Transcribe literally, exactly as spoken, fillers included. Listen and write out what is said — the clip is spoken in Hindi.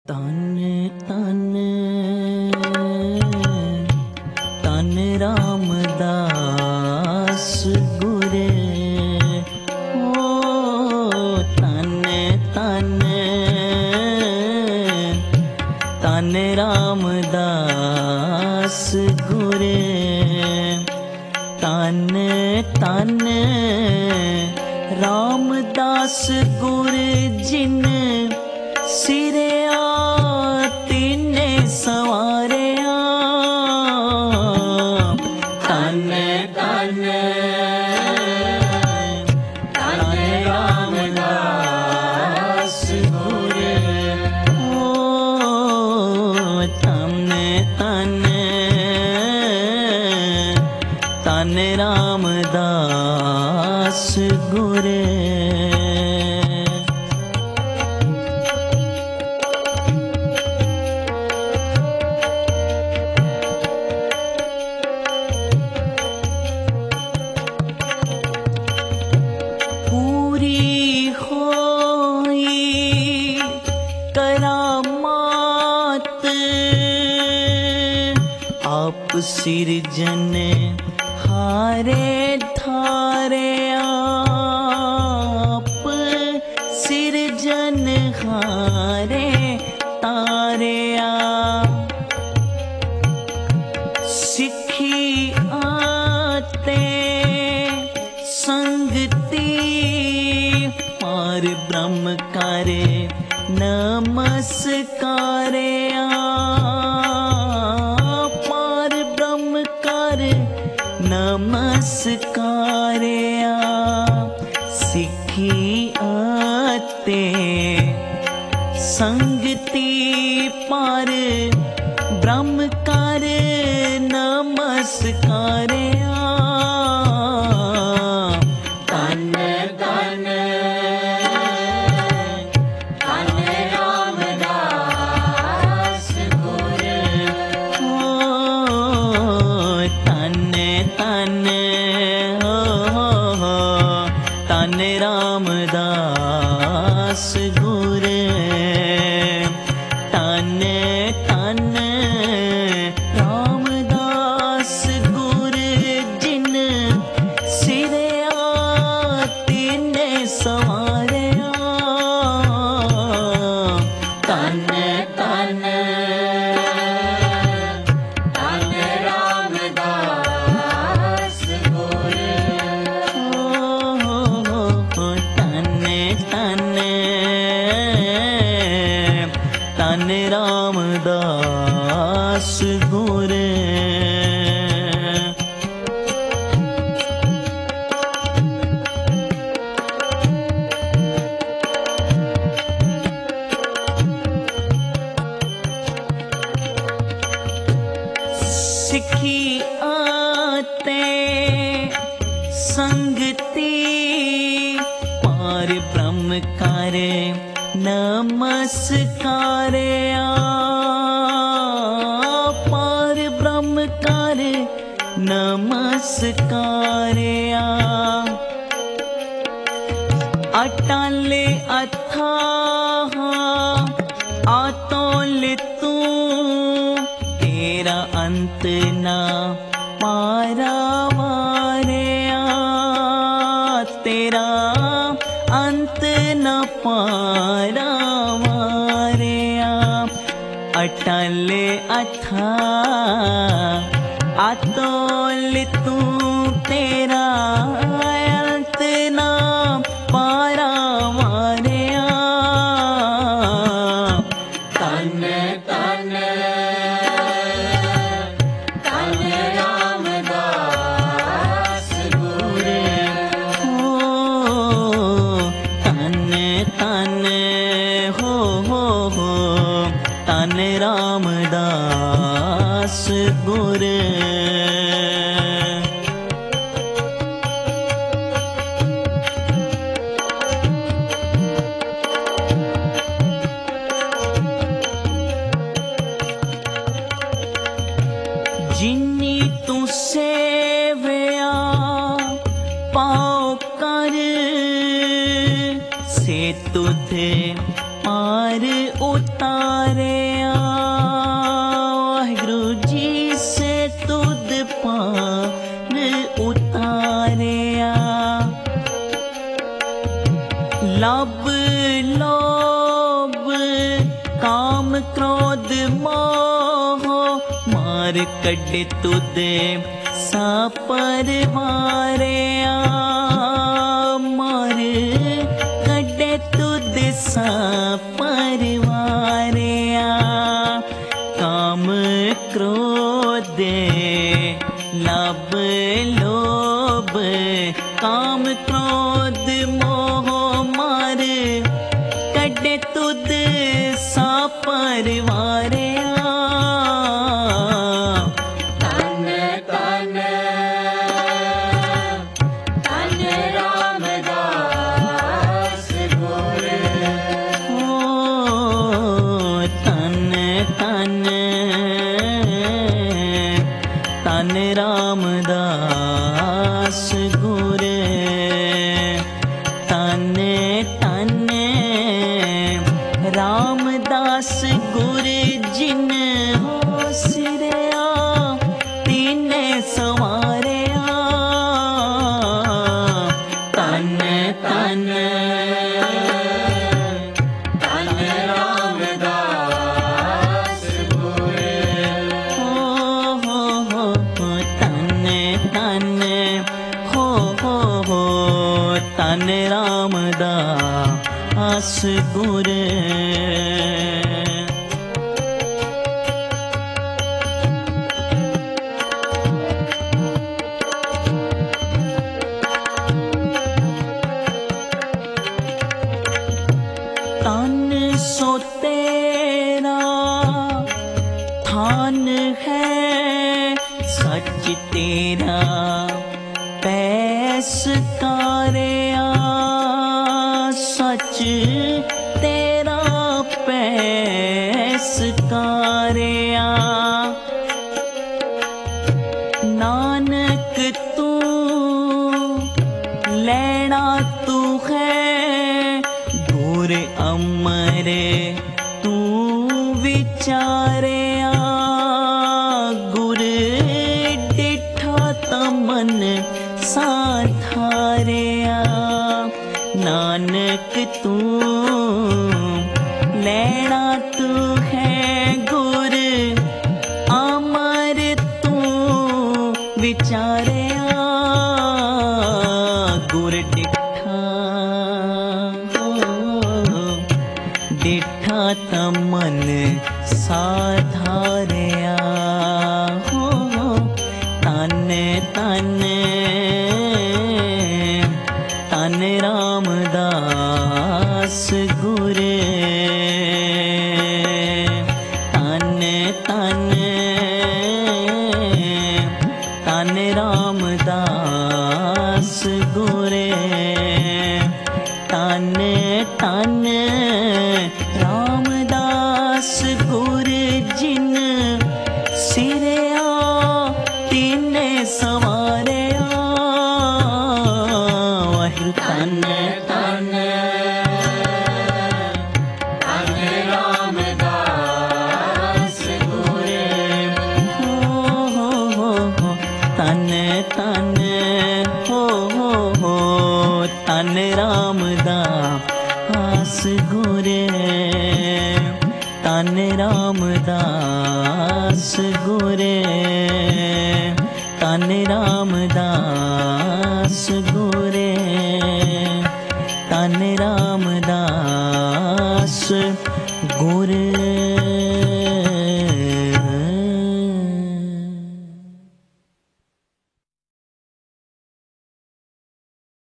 तन तन तन रामदास गुरे ओ तन तन तन रामदास गुरे तन तन रामदास गुर जिन सिरे तीने सवारिया तन तन तन रामदास गुर ओ तन तन तन रामदास गुर आप सिरजन हारे धारे आप सिरजन हारे तारे सिखी आते संगति पार ब्रह्म करे नमस्कारे नमस्कारिया सिखी आते संगति पार ब्रह्म कर नमस्कारिया तन तन तन रामदास गुर ओ तन तन तन रामदास गुर तन तन रामदास गुर जिन सिरे तीने सवारिया तन तन तन रामदास गुर तन रामदास गुर सिखी आते संगति पार ब्रह्म करे नमस्कारे पार ब्रह्म करे नमस्कारे अटल अथाह आतोल तू तेरा अंत ना पारावारे तेरा अंत न पारावारे अटल अथा अतोल तू तेरा अंत न पारावारे तन तन तन रामदास गुर ओ तन तन हो हो हो तन रामदास गुर जिन्नी तू सेवया पाओ कर से तुझे पार उतार उतारिया वाहिगुरु जी से तुद पान उतारिया लब लोभ काम क्रोध मोह मार कढे तुद सा परवारिया मार कढे तुद सा परवारिया काम क्रोध लब लोभ काम क्रोध मोह मार कढे तुद सा परवारिया तन तन तन रामदास गुर ओ तन तन तन रामदास गुर तन तन रामदास गुर जिन हो सिरया तीने सवारिया तन तन तन रामदास गुर हो हो हो हो तन तन हो हो हो तन रामदास गुर तन सो तेरा थान है सच तेरा पैस कारिया सच तेरा पैस कारिया नानक तू लेना तू है गुर अमर तू विचारिया गुर डिठा तमन साधारिया नानक तू लेना तू है गुर अमर तू विचारिया गुर डिठा डिठा तमन साधारिया हो तन तन तन रामदास गुर तन तन तन रामदास गुर तन तन रामदास गुर जिन सिरया तीने सवारिया वाहिगुरु तन तन तन रामदास गुर हो हो हो हो तन तन हो हो हो तन रामदास गुर तन रामदास गुर तन रामदास गुर तन रामदास गुर